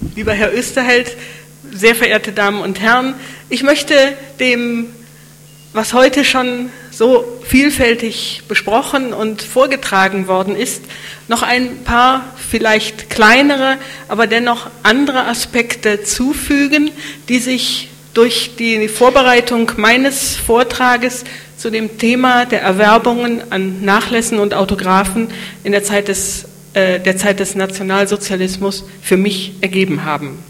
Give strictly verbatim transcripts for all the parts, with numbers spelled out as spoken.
lieber Herr Österheld, sehr verehrte Damen und Herren, ich möchte dem, was heute schon so vielfältig besprochen und vorgetragen worden ist, noch ein paar vielleicht kleinere, aber dennoch andere Aspekte zufügen, die sich durch die Vorbereitung meines Vortrages zu dem Thema der Erwerbungen an Nachlässen und Autographen in der Zeit des, äh, der Zeit des Nationalsozialismus für mich ergeben haben.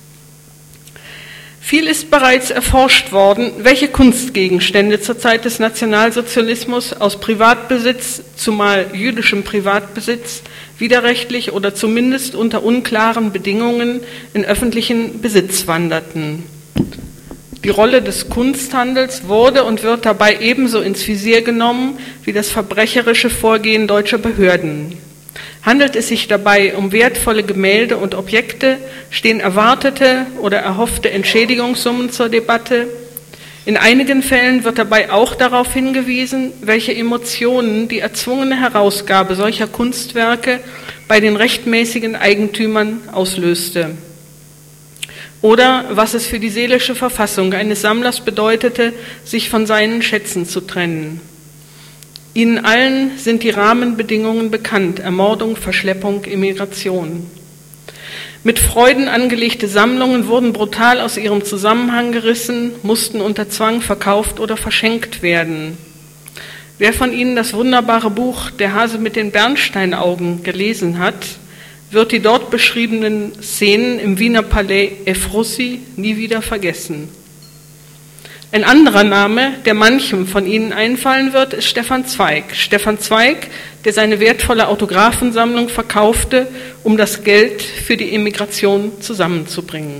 Viel ist bereits erforscht worden, welche Kunstgegenstände zur Zeit des Nationalsozialismus aus Privatbesitz, zumal jüdischem Privatbesitz, widerrechtlich oder zumindest unter unklaren Bedingungen in öffentlichen Besitz wanderten. Die Rolle des Kunsthandels wurde und wird dabei ebenso ins Visier genommen wie das verbrecherische Vorgehen deutscher Behörden. Handelt es sich dabei um wertvolle Gemälde und Objekte, stehen erwartete oder erhoffte Entschädigungssummen zur Debatte. In einigen Fällen wird dabei auch darauf hingewiesen, welche Emotionen die erzwungene Herausgabe solcher Kunstwerke bei den rechtmäßigen Eigentümern auslöste. Oder was es für die seelische Verfassung eines Sammlers bedeutete, sich von seinen Schätzen zu trennen. Ihnen allen sind die Rahmenbedingungen bekannt: Ermordung, Verschleppung, Emigration. Mit Freuden angelegte Sammlungen wurden brutal aus ihrem Zusammenhang gerissen, mussten unter Zwang verkauft oder verschenkt werden. Wer von Ihnen das wunderbare Buch Der Hase mit den Bernsteinaugen gelesen hat, wird die dort beschriebenen Szenen im Wiener Palais Ephrussi nie wieder vergessen. Ein anderer Name, der manchem von Ihnen einfallen wird, ist Stefan Zweig. Stefan Zweig, der seine wertvolle Autographensammlung verkaufte, um das Geld für die Emigration zusammenzubringen.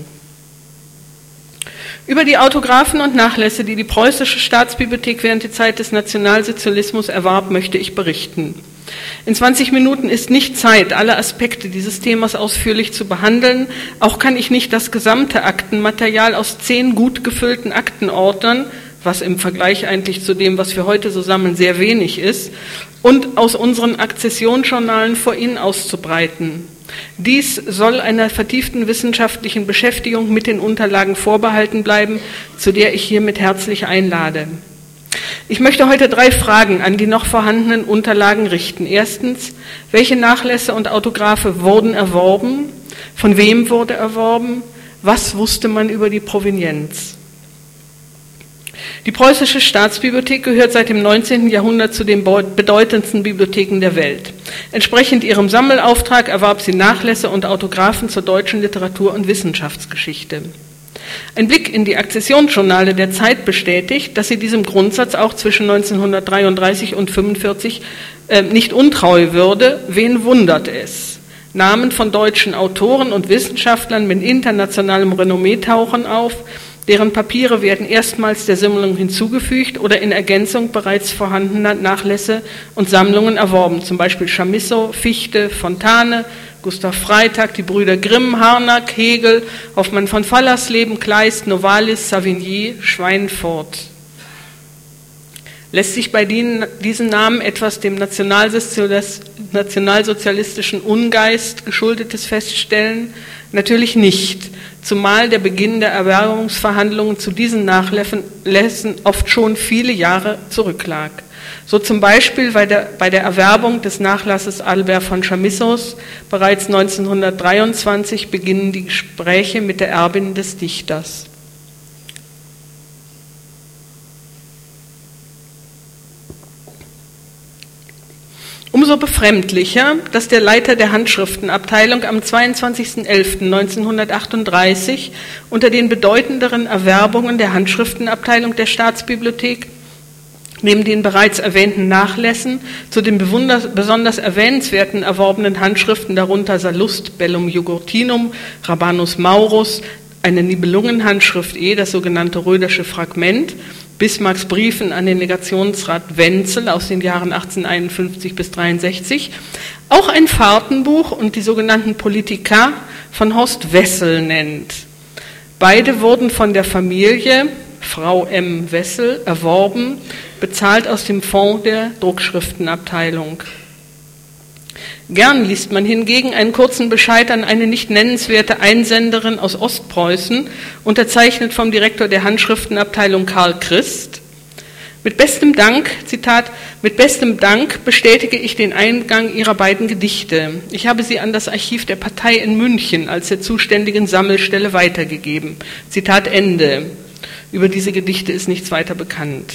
Über die Autographen und Nachlässe, die die Preußische Staatsbibliothek während der Zeit des Nationalsozialismus erwarb, möchte ich berichten. In zwanzig Minuten ist nicht Zeit, alle Aspekte dieses Themas ausführlich zu behandeln. Auch kann ich nicht das gesamte Aktenmaterial aus zehn gut gefüllten Aktenordnern, was im Vergleich eigentlich zu dem, was wir heute so sammeln, sehr wenig ist, und aus unseren Akzessionsjournalen vor Ihnen auszubreiten. Dies soll einer vertieften wissenschaftlichen Beschäftigung mit den Unterlagen vorbehalten bleiben, zu der ich hiermit herzlich einlade. Ich möchte heute drei Fragen an die noch vorhandenen Unterlagen richten. Erstens, welche Nachlässe und Autographe wurden erworben? Von wem wurde erworben? Was wusste man über die Provenienz? Die Preußische Staatsbibliothek gehört seit dem neunzehnten Jahrhundert zu den bedeutendsten Bibliotheken der Welt. Entsprechend ihrem Sammelauftrag erwarb sie Nachlässe und Autographen zur deutschen Literatur- und Wissenschaftsgeschichte. Ein Blick in die Akzessionsjournale der Zeit bestätigt, dass sie diesem Grundsatz auch zwischen neunzehnhundertdreiunddreißig und fünfundvierzig äh, nicht untreu würde. Wen wundert es? Namen von deutschen Autoren und Wissenschaftlern mit internationalem Renommee tauchen auf, deren Papiere werden erstmals der Sammlung hinzugefügt oder in Ergänzung bereits vorhandener Nachlässe und Sammlungen erworben, zum Beispiel Chamisso, Fichte, Fontane, Gustav Freytag, die Brüder Grimm, Harnack, Hegel, Hoffmann von Fallersleben, Kleist, Novalis, Savigny, Schweinfurt. Lässt sich bei diesen Namen etwas dem nationalsozialistischen Ungeist Geschuldetes feststellen? Natürlich nicht, zumal der Beginn der Erwerbungsverhandlungen zu diesen Nachlässen oft schon viele Jahre zurücklag. So zum Beispiel bei der, bei der Erwerbung des Nachlasses Albert von Chamissos bereits neunzehnhundertdreiundzwanzig beginnen die Gespräche mit der Erbin des Dichters. Umso befremdlicher, dass der Leiter der Handschriftenabteilung am zweiundzwanzigsten elften neunzehnhundertachtunddreißig unter den bedeutenderen Erwerbungen der Handschriftenabteilung der Staatsbibliothek neben den bereits erwähnten Nachlässen zu den besonders erwähnenswerten erworbenen Handschriften, darunter Sallust, Bellum Jugurthinum, Rabanus Maurus, eine Nibelungenhandschrift E, das sogenannte Rödersche Fragment, Bismarcks Briefen an den Legationsrat Wenzel aus den Jahren achtzehnhunderteinundfünfzig bis dreiundsechzig, auch ein Fahrtenbuch und die sogenannten Politika von Horst Wessel nennt. Beide wurden von der Familie Frau M. Wessel erworben, bezahlt aus dem Fonds der Druckschriftenabteilung. Gern liest man hingegen einen kurzen Bescheid an eine nicht nennenswerte Einsenderin aus Ostpreußen, unterzeichnet vom Direktor der Handschriftenabteilung Karl Christ. Mit bestem Dank, Zitat, mit bestem Dank bestätige ich den Eingang Ihrer beiden Gedichte. Ich habe sie an das Archiv der Partei in München als der zuständigen Sammelstelle weitergegeben. Zitat Ende. Über diese Gedichte ist nichts weiter bekannt.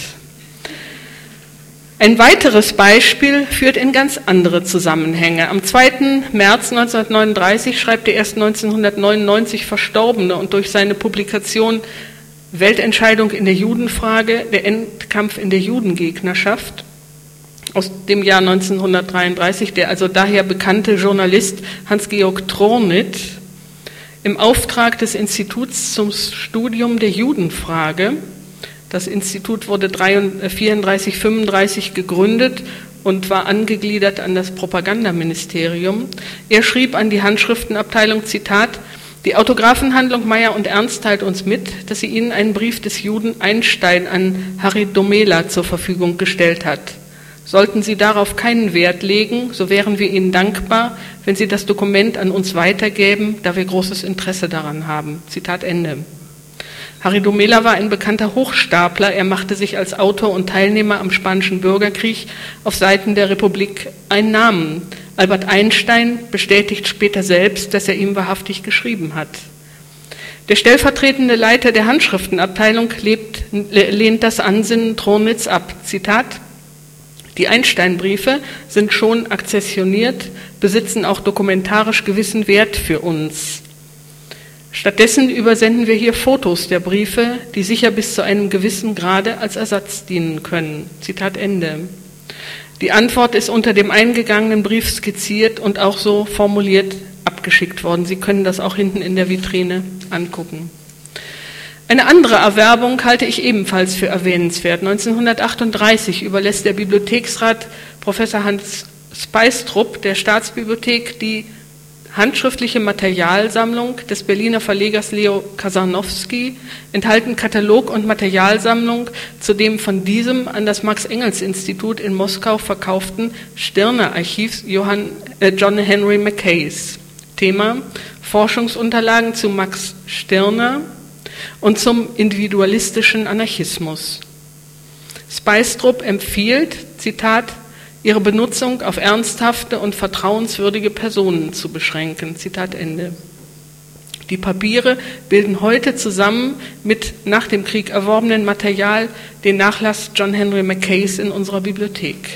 Ein weiteres Beispiel führt in ganz andere Zusammenhänge. Am zweiten März neunzehnhundertneununddreißig schreibt der erst neunzehnhundertneunundneunzig Verstorbene und durch seine Publikation Weltentscheidung in der Judenfrage, der Endkampf in der Judengegnerschaft aus dem Jahr neunzehnhundertdreiunddreißig, der also daher bekannte Journalist Hans-Georg Trornit im Auftrag des Instituts zum Studium der Judenfrage. Das Institut wurde vierunddreißig fünfunddreißig gegründet und war angegliedert an das Propagandaministerium. Er schrieb an die Handschriftenabteilung, Zitat, die Autographenhandlung Meyer und Ernst teilt uns mit, dass sie Ihnen einen Brief des Juden Einstein an Harry Domela zur Verfügung gestellt hat. Sollten Sie darauf keinen Wert legen, so wären wir Ihnen dankbar, wenn Sie das Dokument an uns weitergäben, da wir großes Interesse daran haben. Zitat Ende. Harry Domela war ein bekannter Hochstapler. Er machte sich als Autor und Teilnehmer am Spanischen Bürgerkrieg auf Seiten der Republik einen Namen. Albert Einstein bestätigt später selbst, dass er ihm wahrhaftig geschrieben hat. Der stellvertretende Leiter der Handschriftenabteilung lebt, lehnt das Ansinnen Trornitz ab. Zitat, die Einstein-Briefe sind schon akzessioniert, besitzen auch dokumentarisch gewissen Wert für uns. Stattdessen übersenden wir hier Fotos der Briefe, die sicher bis zu einem gewissen Grade als Ersatz dienen können. Zitat Ende. Die Antwort ist unter dem eingegangenen Brief skizziert und auch so formuliert abgeschickt worden. Sie können das auch hinten in der Vitrine angucken. Eine andere Erwerbung halte ich ebenfalls für erwähnenswert. neunzehnhundertachtunddreißig überlässt der Bibliotheksrat Professor Hans Speistrup der Staatsbibliothek die handschriftliche Materialsammlung des Berliner Verlegers Leo Kasarnowski, enthalten Katalog und Materialsammlung zu dem von diesem an das Max-Engels-Institut in Moskau verkauften Stirner-Archiv Johann, äh, John Henry Mackays. Thema Forschungsunterlagen zu Max Stirner und zum individualistischen Anarchismus. Speistrup empfiehlt, Zitat, ihre Benutzung auf ernsthafte und vertrauenswürdige Personen zu beschränken. Zitat Ende. Die Papiere bilden heute zusammen mit nach dem Krieg erworbenen Material den Nachlass John Henry Mackays in unserer Bibliothek.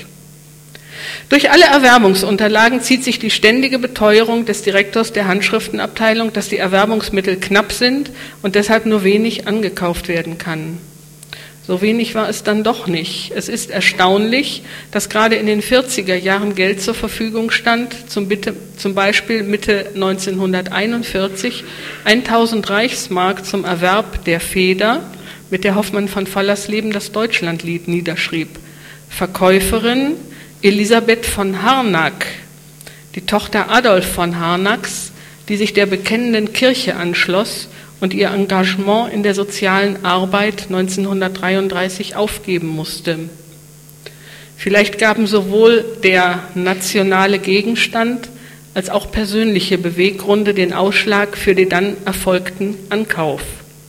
Durch alle Erwerbungsunterlagen zieht sich die ständige Beteuerung des Direktors der Handschriftenabteilung, dass die Erwerbungsmittel knapp sind und deshalb nur wenig angekauft werden kann. So wenig war es dann doch nicht. Es ist erstaunlich, dass gerade in den vierziger Jahren Geld zur Verfügung stand, zum, Bitte, zum Beispiel Mitte neunzehnhunderteinundvierzig tausend Reichsmark zum Erwerb der Feder, mit der Hoffmann von Fallersleben das Deutschlandlied niederschrieb. Verkäuferin Elisabeth von Harnack, die Tochter Adolf von Harnacks, die sich der bekennenden Kirche anschloss und ihr Engagement in der sozialen Arbeit neunzehnhundertdreiunddreißig aufgeben musste. Vielleicht gaben sowohl der nationale Gegenstand als auch persönliche Beweggründe den Ausschlag für den dann erfolgten Ankauf.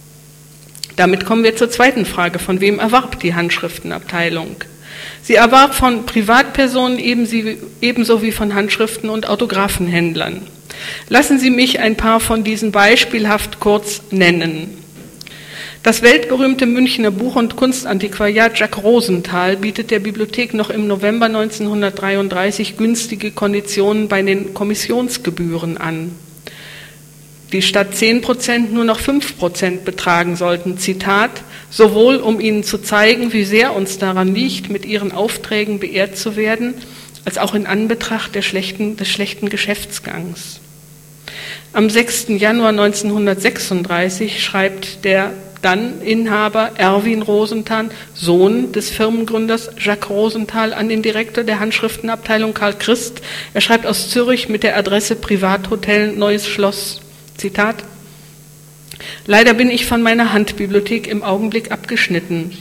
Damit kommen wir zur zweiten Frage: Von wem erwarb die Handschriftenabteilung? Sie erwarb von Privatpersonen ebenso wie von Handschriften- und Autographenhändlern. Lassen Sie mich ein paar von diesen beispielhaft kurz nennen. Das weltberühmte Münchner Buch- und Kunstantiquariat Jacques Rosenthal bietet der Bibliothek noch im November neunzehnhundertdreiunddreißig günstige Konditionen bei den Kommissionsgebühren an, die statt zehn Prozent nur noch fünf Prozent betragen sollten. Zitat, sowohl um Ihnen zu zeigen, wie sehr uns daran liegt, mit Ihren Aufträgen beehrt zu werden, als auch in Anbetracht der schlechten, des schlechten Geschäftsgangs. Am sechsten Januar neunzehnhundertsechsunddreißig schreibt der dann Inhaber Erwin Rosenthal, Sohn des Firmengründers Jacques Rosenthal, an den Direktor der Handschriftenabteilung Karl Christ. Er schreibt aus Zürich mit der Adresse Privathotel Neues Schloss. Zitat: Leider bin ich von meiner Handbibliothek im Augenblick abgeschnitten.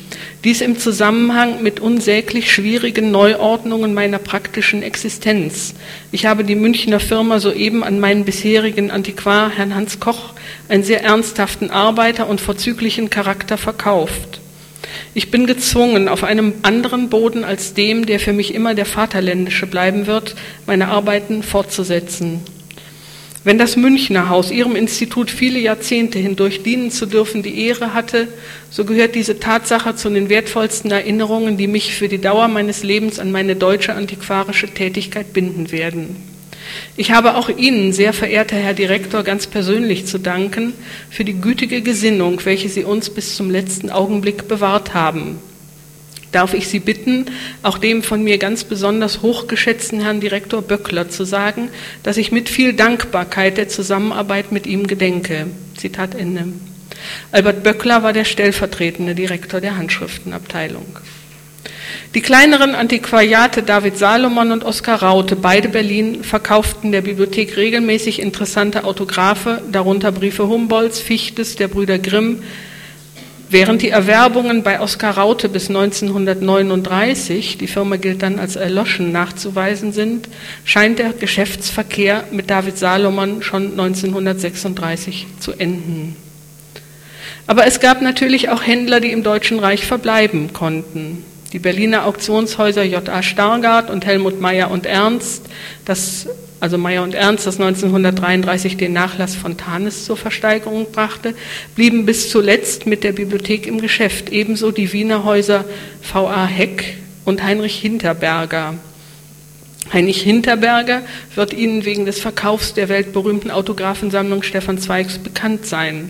Dies im Zusammenhang mit unsäglich schwierigen Neuordnungen meiner praktischen Existenz. Ich habe die Münchner Firma soeben an meinen bisherigen Antiquar, Herrn Hans Koch, einen sehr ernsthaften Arbeiter und vorzüglichen Charakter verkauft. Ich bin gezwungen, auf einem anderen Boden als dem, der für mich immer der vaterländische bleiben wird, meine Arbeiten fortzusetzen. Wenn das Münchner Haus Ihrem Institut viele Jahrzehnte hindurch dienen zu dürfen die Ehre hatte, so gehört diese Tatsache zu den wertvollsten Erinnerungen, die mich für die Dauer meines Lebens an meine deutsche antiquarische Tätigkeit binden werden. Ich habe auch Ihnen, sehr verehrter Herr Direktor, ganz persönlich zu danken für die gütige Gesinnung, welche Sie uns bis zum letzten Augenblick bewahrt haben. Darf ich Sie bitten, auch dem von mir ganz besonders hochgeschätzten Herrn Direktor Böckler zu sagen, dass ich mit viel Dankbarkeit der Zusammenarbeit mit ihm gedenke. Zitat Ende. Albert Böckler war der stellvertretende Direktor der Handschriftenabteilung. Die kleineren Antiquariate David Salomon und Oskar Raute, beide Berlin, verkauften der Bibliothek regelmäßig interessante Autographe, darunter Briefe Humboldts, Fichtes, der Brüder Grimm. Während die Erwerbungen bei Oskar Raute bis neunzehnhundertneununddreißig, die Firma gilt dann als erloschen, nachzuweisen sind, scheint der Geschäftsverkehr mit David Salomon schon neunzehnhundertsechsunddreißig zu enden. Aber es gab natürlich auch Händler, die im Deutschen Reich verbleiben konnten. Die Berliner Auktionshäuser J A Stargard und Helmut Meyer und Ernst, das, also Meyer und Ernst, das neunzehnhundertdreiunddreißig den Nachlass von Thanes zur Versteigerung brachte, blieben bis zuletzt mit der Bibliothek im Geschäft, ebenso die Wiener Häuser V A Heck und Heinrich Hinterberger. Heinrich Hinterberger wird Ihnen wegen des Verkaufs der weltberühmten Autographensammlung Stefan Zweigs bekannt sein.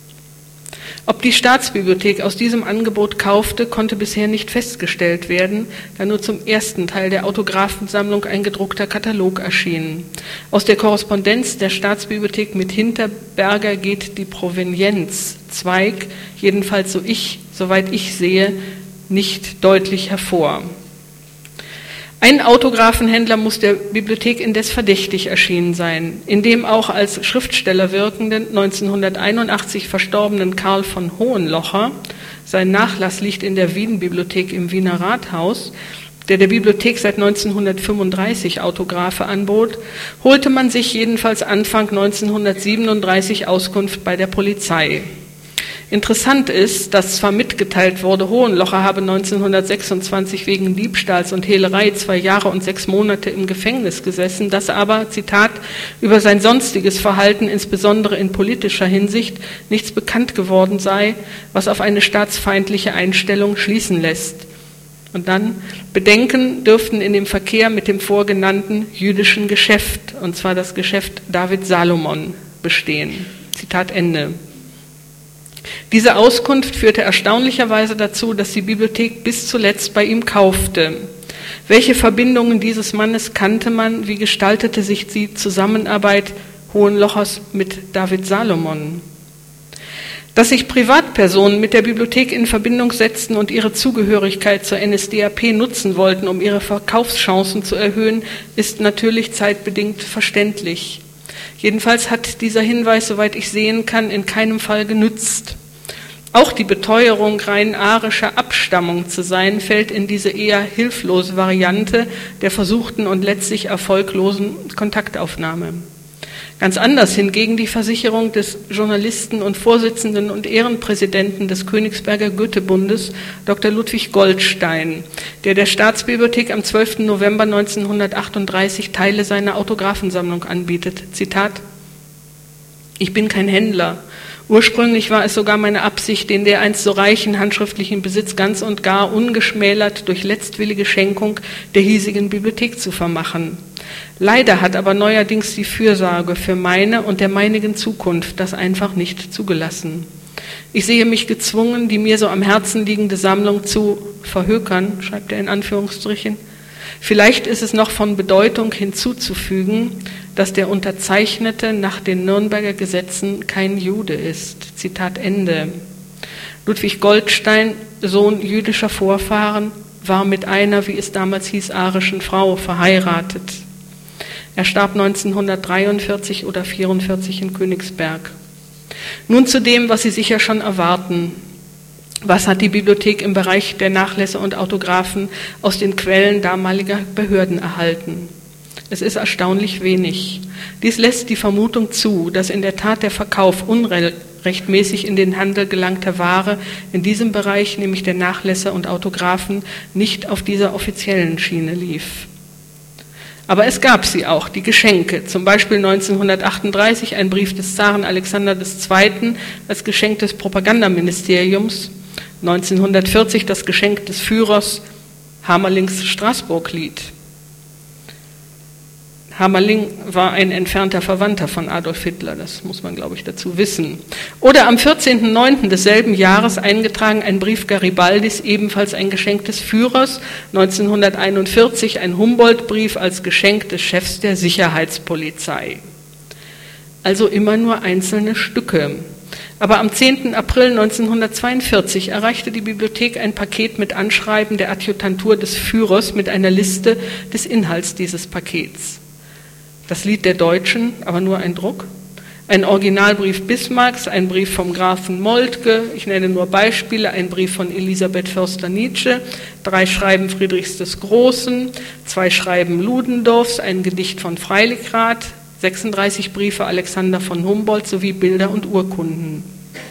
Ob die Staatsbibliothek aus diesem Angebot kaufte, konnte bisher nicht festgestellt werden, da nur zum ersten Teil der Autographensammlung ein gedruckter Katalog erschien. Aus der Korrespondenz der Staatsbibliothek mit Hinterberger geht die Provenienz Zweig, jedenfalls so ich, soweit ich sehe, nicht deutlich hervor. Ein Autographenhändler muss der Bibliothek indes verdächtig erschienen sein, in dem auch als Schriftsteller wirkenden, neunzehnhunderteinundachtzig verstorbenen Karl von Hohenlocher, sein Nachlass liegt in der Wien-Bibliothek im Wiener Rathaus, der der Bibliothek seit neunzehnhundertfünfunddreißig Autographe anbot, holte man sich jedenfalls Anfang neunzehnhundertsiebenunddreißig Auskunft bei der Polizei. Interessant ist, dass zwar mitgeteilt wurde, Hohenlocher habe neunzehnhundertsechsundzwanzig wegen Diebstahls und Hehlerei zwei Jahre und sechs Monate im Gefängnis gesessen, dass aber, Zitat, über sein sonstiges Verhalten, insbesondere in politischer Hinsicht, nichts bekannt geworden sei, was auf eine staatsfeindliche Einstellung schließen lässt. Und dann, Bedenken dürften in dem Verkehr mit dem vorgenannten jüdischen Geschäft, und zwar das Geschäft David Salomon, bestehen. Zitat Ende. Diese Auskunft führte erstaunlicherweise dazu, dass die Bibliothek bis zuletzt bei ihm kaufte. Welche Verbindungen dieses Mannes kannte man? Wie gestaltete sich die Zusammenarbeit Hohenlochers mit David Salomon? Dass sich Privatpersonen mit der Bibliothek in Verbindung setzten und ihre Zugehörigkeit zur N S D A P nutzen wollten, um ihre Verkaufschancen zu erhöhen, ist natürlich zeitbedingt verständlich. Jedenfalls hat dieser Hinweis, soweit ich sehen kann, in keinem Fall genützt. Auch die Beteuerung rein arischer Abstammung zu sein, fällt in diese eher hilflose Variante der versuchten und letztlich erfolglosen Kontaktaufnahme. Ganz anders hingegen die Versicherung des Journalisten und Vorsitzenden und Ehrenpräsidenten des Königsberger Goethebundes, Doktor Ludwig Goldstein, der der Staatsbibliothek am zwölften November neunzehnhundertachtunddreißig Teile seiner Autographensammlung anbietet. Zitat: Ich bin kein Händler. Ursprünglich war es sogar meine Absicht, den dereinst so reichen handschriftlichen Besitz ganz und gar ungeschmälert durch letztwillige Schenkung der hiesigen Bibliothek zu vermachen. Leider hat aber neuerdings die Fürsorge für meine und der meinigen Zukunft das einfach nicht zugelassen. Ich sehe mich gezwungen, die mir so am Herzen liegende Sammlung zu verhökern, schreibt er in Anführungsstrichen. Vielleicht ist es noch von Bedeutung hinzuzufügen, dass der Unterzeichnete nach den Nürnberger Gesetzen kein Jude ist. Zitat Ende. Ludwig Goldstein, Sohn jüdischer Vorfahren, war mit einer, wie es damals hieß, arischen Frau verheiratet. Er starb neunzehnhundertdreiundvierzig oder vierundvierzig in Königsberg. Nun zu dem, was Sie sicher schon erwarten. Was hat die Bibliothek im Bereich der Nachlässe und Autographen aus den Quellen damaliger Behörden erhalten? Es ist erstaunlich wenig. Dies lässt die Vermutung zu, dass in der Tat der Verkauf unrechtmäßig in den Handel gelangter Ware in diesem Bereich, nämlich der Nachlässe und Autographen, nicht auf dieser offiziellen Schiene lief. Aber es gab sie auch, die Geschenke, zum Beispiel neunzehnhundertachtunddreißig ein Brief des Zaren Alexander der Zweite als Geschenk des Propagandaministeriums, neunzehnhundertvierzig das Geschenk des Führers Hamerlings Straßburg-Lied. Hamerling war ein entfernter Verwandter von Adolf Hitler, das muss man, glaube ich, dazu wissen. Oder am vierzehnten neunten desselben Jahres eingetragen ein Brief Garibaldis, ebenfalls ein Geschenk des Führers, neunzehnhunderteinundvierzig ein Humboldt-Brief als Geschenk des Chefs der Sicherheitspolizei. Also immer nur einzelne Stücke. Aber am zehnten April neunzehnhundertzweiundvierzig erreichte die Bibliothek ein Paket mit Anschreiben der Adjutantur des Führers mit einer Liste des Inhalts dieses Pakets. Das Lied der Deutschen, aber nur ein Druck, ein Originalbrief Bismarcks, ein Brief vom Grafen Moltke, ich nenne nur Beispiele, ein Brief von Elisabeth Förster-Nietzsche, drei Schreiben Friedrichs des Großen, zwei Schreiben Ludendorffs, ein Gedicht von Freiligrath, sechsunddreißig Briefe Alexander von Humboldt sowie Bilder und Urkunden.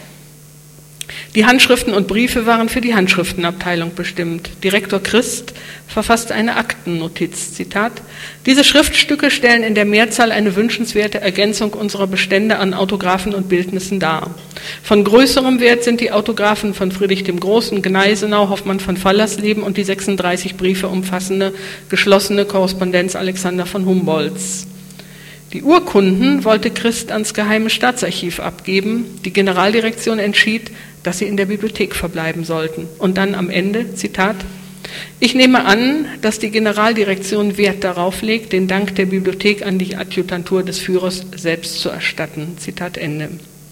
Die Handschriften und Briefe waren für die Handschriftenabteilung bestimmt. Direktor Christ verfasste eine Aktennotiz, Zitat, diese Schriftstücke stellen in der Mehrzahl eine wünschenswerte Ergänzung unserer Bestände an Autographen und Bildnissen dar. Von größerem Wert sind die Autographen von Friedrich dem Großen, Gneisenau, Hoffmann von Fallersleben und die sechsunddreißig Briefe umfassende geschlossene Korrespondenz Alexander von Humboldts. Die Urkunden wollte Christ ans Geheime Staatsarchiv abgeben. Die Generaldirektion entschied, dass sie in der Bibliothek verbleiben sollten. Und dann am Ende, Zitat, ich nehme an, dass die Generaldirektion Wert darauf legt, den Dank der Bibliothek an die Adjutantur des Führers selbst zu erstatten. Zitat Ende.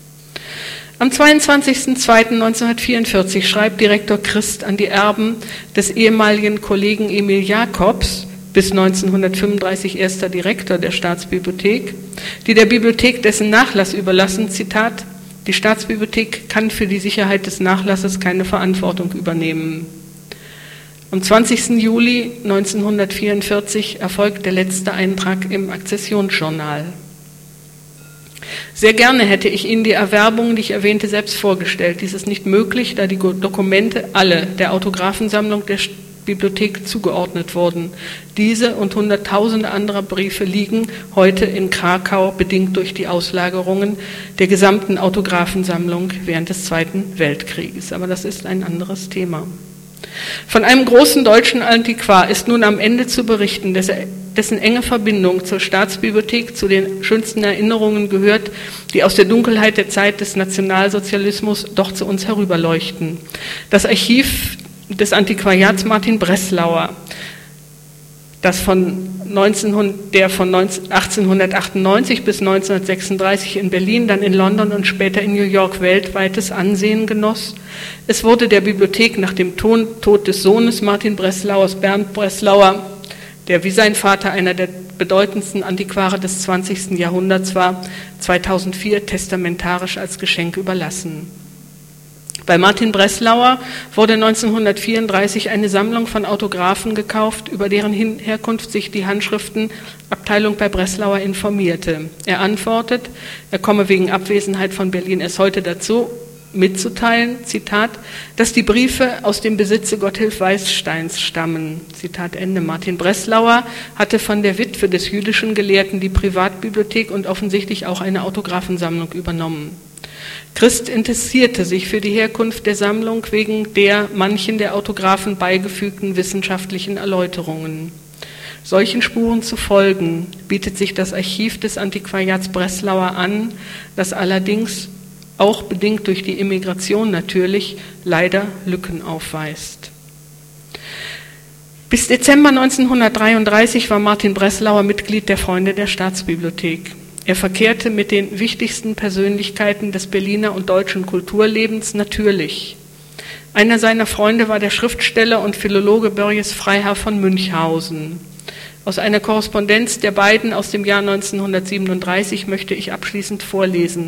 Am zweiundzwanzigsten zweiten neunzehnhundertvierundvierzig schreibt Direktor Christ an die Erben des ehemaligen Kollegen Emil Jacobs, bis neunzehnhundertfünfunddreißig erster Direktor der Staatsbibliothek, die der Bibliothek dessen Nachlass überlassen, Zitat, die Staatsbibliothek kann für die Sicherheit des Nachlasses keine Verantwortung übernehmen. Am zwanzigsten Juli neunzehnhundertvierundvierzig erfolgt der letzte Eintrag im Akzessionsjournal. Sehr gerne hätte ich Ihnen die Erwerbungen, die ich erwähnte, selbst vorgestellt. Dies ist nicht möglich, da die Dokumente alle der Autographensammlung der Bibliothek zugeordnet wurden. Diese und hunderttausende anderer Briefe liegen heute in Krakau, bedingt durch die Auslagerungen der gesamten Autographensammlung während des Zweiten Weltkrieges. Aber das ist ein anderes Thema. Von einem großen deutschen Antiquar ist nun am Ende zu berichten, dessen enge Verbindung zur Staatsbibliothek zu den schönsten Erinnerungen gehört, die aus der Dunkelheit der Zeit des Nationalsozialismus doch zu uns herüberleuchten. Das Archiv des Antiquariats Martin Breslauer, das von neunzehnhundert, der von achtzehnhundertachtundneunzig bis neunzehnhundertsechsunddreißig in Berlin, dann in London und später in New York weltweites Ansehen genoss. Es wurde der Bibliothek nach dem Tod des Sohnes Martin Breslauers, Bernd Breslauer, der wie sein Vater einer der bedeutendsten Antiquare des zwanzigsten Jahrhunderts war, zweitausendvier testamentarisch als Geschenk überlassen. Bei Martin Breslauer wurde neunzehnhundertvierunddreißig eine Sammlung von Autographen gekauft, über deren Herkunft sich die Handschriftenabteilung bei Breslauer informierte. Er antwortet, er komme wegen Abwesenheit von Berlin erst heute dazu, mitzuteilen, Zitat, dass die Briefe aus dem Besitze Gotthilf Weißsteins stammen. Zitat Ende. Martin Breslauer hatte von der Witwe des jüdischen Gelehrten die Privatbibliothek und offensichtlich auch eine Autographensammlung übernommen. Christ interessierte sich für die Herkunft der Sammlung wegen der manchen der Autographen beigefügten wissenschaftlichen Erläuterungen. Solchen Spuren zu folgen, bietet sich das Archiv des Antiquariats Breslauer an, das allerdings auch bedingt durch die Immigration natürlich leider Lücken aufweist. Bis Dezember neunzehnhundertdreiunddreißig war Martin Breslauer Mitglied der Freunde der Staatsbibliothek. Er verkehrte mit den wichtigsten Persönlichkeiten des Berliner und deutschen Kulturlebens natürlich. Einer seiner Freunde war der Schriftsteller und Philologe Börjes Freiherr von Münchhausen. Aus einer Korrespondenz der beiden aus dem Jahr neunzehnhundertsiebenunddreißig möchte ich abschließend vorlesen.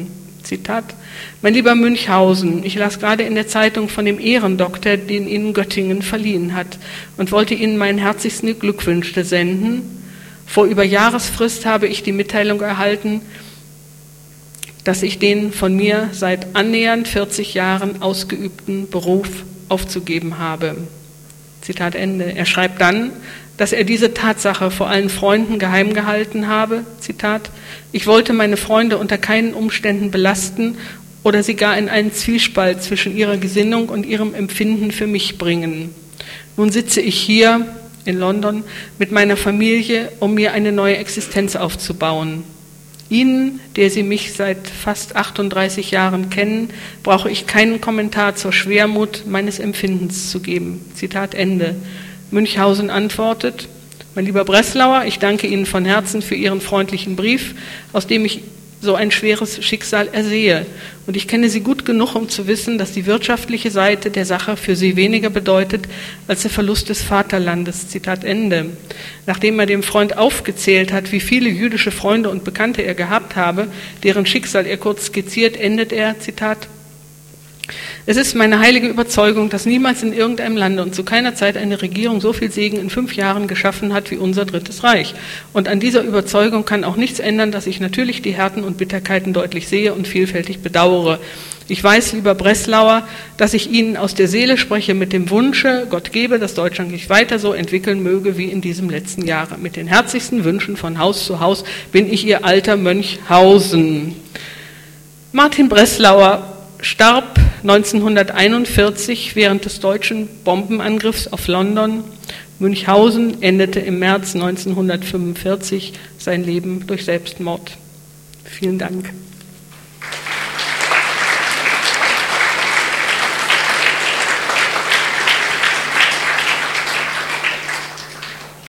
Zitat: Mein lieber Münchhausen, ich las gerade in der Zeitung von dem Ehrendoktor, den Ihnen Göttingen verliehen hat, und wollte Ihnen meinen herzlichsten Glückwünsche senden. Vor über Jahresfrist habe ich die Mitteilung erhalten, dass ich den von mir seit annähernd vierzig Jahren ausgeübten Beruf aufzugeben habe. Zitat Ende. Er schreibt dann, dass er diese Tatsache vor allen Freunden geheim gehalten habe. Zitat: Ich wollte meine Freunde unter keinen Umständen belasten oder sie gar in einen Zwiespalt zwischen ihrer Gesinnung und ihrem Empfinden für mich bringen. Nun sitze ich hier in London mit meiner Familie, um mir eine neue Existenz aufzubauen. Ihnen, der Sie mich seit fast achtunddreißig Jahren kennen, brauche ich keinen Kommentar zur Schwermut meines Empfindens zu geben. Zitat Ende. Münchhausen antwortet: Mein lieber Breslauer, ich danke Ihnen von Herzen für Ihren freundlichen Brief, aus dem ich so ein schweres Schicksal ersehe. Und ich kenne Sie gut genug, um zu wissen, dass die wirtschaftliche Seite der Sache für Sie weniger bedeutet als der Verlust des Vaterlandes. Zitat Ende. Nachdem er dem Freund aufgezählt hat, wie viele jüdische Freunde und Bekannte er gehabt habe, deren Schicksal er kurz skizziert, endet er, Zitat: Es ist meine heilige Überzeugung, dass niemals in irgendeinem Lande und zu keiner Zeit eine Regierung so viel Segen in fünf Jahren geschaffen hat wie unser Drittes Reich. Und an dieser Überzeugung kann auch nichts ändern, dass ich natürlich die Härten und Bitterkeiten deutlich sehe und vielfältig bedauere. Ich weiß, lieber Breslauer, dass ich Ihnen aus der Seele spreche mit dem Wunsche, Gott gebe, dass Deutschland sich weiter so entwickeln möge wie in diesem letzten Jahre. Mit den herzlichsten Wünschen von Haus zu Haus bin ich Ihr alter Mönchhausen. Martin Breslauer starb neunzehnhunderteinundvierzig während des deutschen Bombenangriffs auf London. Münchhausen endete im März neunzehnhundertfünfundvierzig sein Leben durch Selbstmord. Vielen Dank.